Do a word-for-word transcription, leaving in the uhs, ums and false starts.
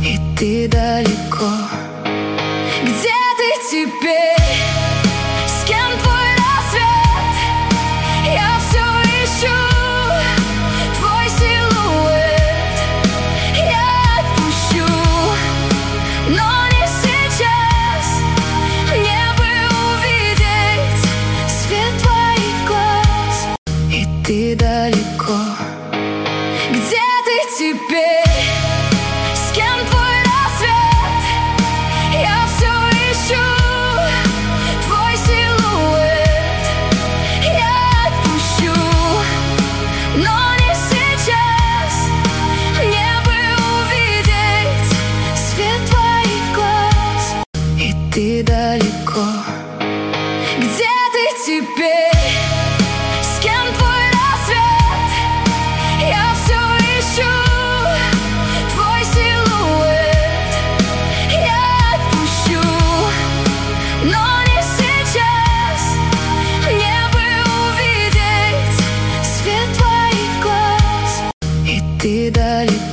и ты далеко. Где ты теперь? С кем твой рассвет? Я все ищу твой силуэт. Я отпущу, но не сейчас. Мне бы увидеть свет твоих глаз, и ты далеко. Где ты теперь? С кем твой рассвет? Я все ищу твой силуэт. Я отпущу, но не сейчас. Мне бы увидеть свет твоих глаз, и ты далеко. Где ты теперь? С кем твой рассвет? Я все ищу твой силуэт. Я отпущу, но не сейчас. Мне бы увидеть свет твоих глаз, и ты далеко.